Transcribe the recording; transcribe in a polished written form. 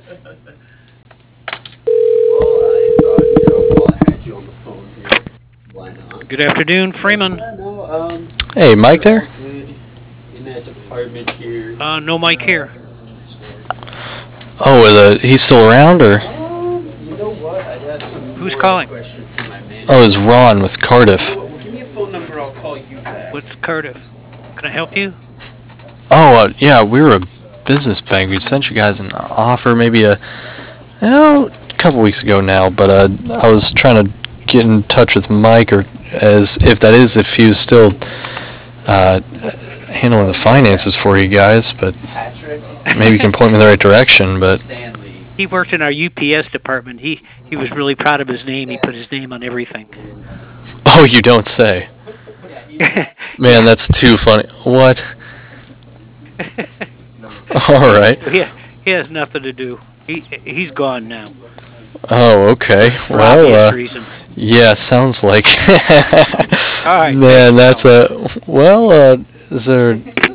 Good afternoon, Freeman. Hey, Mike there? No Mike here. Oh, he's still around, or? Who's calling? Oh, it's Ron with Cardiff. What's Cardiff? Can I help you? Oh, yeah, we were a business bank. We sent you guys an offer maybe a couple weeks ago now, but I was trying to get in touch with Mike, or if he was still handling the finances for you guys, but maybe you can point me in the right direction. But He worked in our UPS department. He was really proud of his name. He put his name on everything. oh, you don't say. Man, that's too funny. What? All right. He has nothing to do. He's gone now. Oh, okay. For obvious reasons. Yeah, sounds like. All right. Man, that's is there